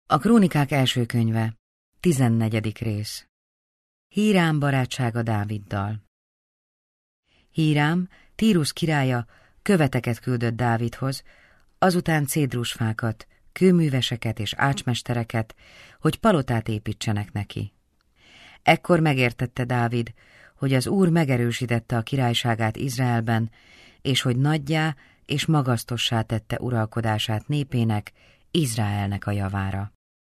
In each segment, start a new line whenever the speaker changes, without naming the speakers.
A Krónikák első könyve, 14. rész. Hírám barátsága Dáviddal. Hírám, Tírus királya, követeket küldött Dávidhoz, azután cédrusfákat, kőműveseket és ácsmestereket, hogy palotát építsenek neki. Ekkor megértette Dávid, hogy az Úr megerősítette a királyságát Izraelben, és hogy nagyjá és magasztossá tette uralkodását népének, Izraelnek a javára.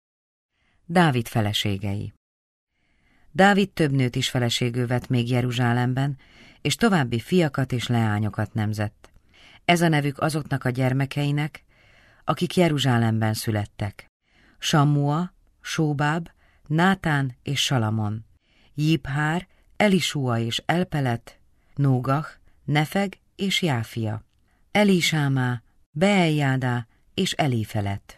Dávid feleségei. Dávid több nőt is feleségül vett még Jeruzsálemben, és további fiakat és leányokat nemzett. Ez a nevük azoknak a gyermekeinek, akik Jeruzsálemben születtek. Sammua, Sóbáb, Nátán és Salamon, Jibhár, Elisúa és Elpelet, Nógah, Nefeg és Jáfia, Elisámá, Beeljádá és Elifelet.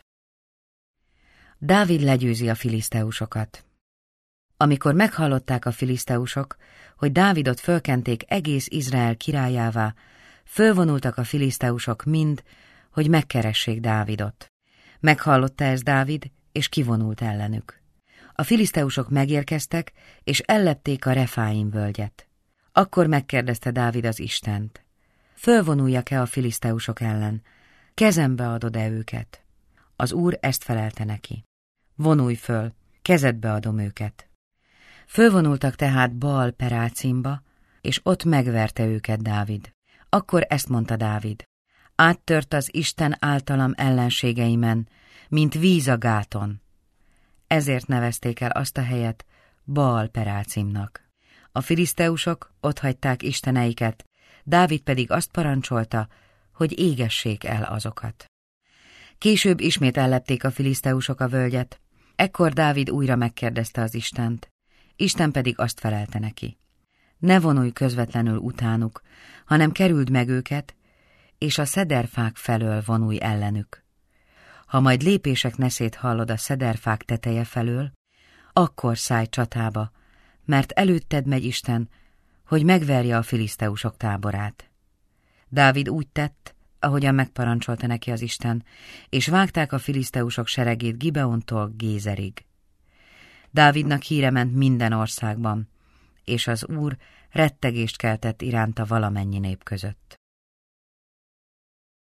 Dávid legyőzi a filiszteusokat. Amikor meghallották a filiszteusok, hogy Dávidot fölkenték egész Izrael királyává, fölvonultak a filiszteusok mind, hogy megkeressék Dávidot. Meghallotta ezt Dávid, és kivonult ellenük. A filiszteusok megérkeztek, és ellepték a Refáim völgyet. Akkor megkérdezte Dávid az Istent: fölvonuljak-e a filiszteusok ellen? Kezembe adod-e őket? Az Úr ezt felelte neki: vonulj föl, kezedbe adom őket. Fölvonultak tehát Baal Perácimba, és ott megverte őket Dávid. Akkor ezt mondta Dávid: áttört az Isten általam ellenségeimen, mint víz a gáton. Ezért nevezték el azt a helyet Baal Perácimnak. A filiszteusok otthagyták isteneiket, Dávid pedig azt parancsolta, hogy égessék el azokat. Később ismét ellepték a filiszteusok a völgyet. Ekkor Dávid újra megkérdezte az Istent. Isten pedig azt felelte neki: ne vonulj közvetlenül utánuk, hanem kerüld meg őket, és a szederfák felől vonulj ellenük. Ha majd lépések neszét hallod a szederfák teteje felől, akkor szállj csatába, mert előtted megy Isten, hogy megverje a filiszteusok táborát. Dávid úgy tett, ahogyan megparancsolta neki az Isten, és vágták a filiszteusok seregét Gibeontól Gézerig. Dávidnak híre ment minden országban, és az Úr rettegést keltett iránta valamennyi nép között.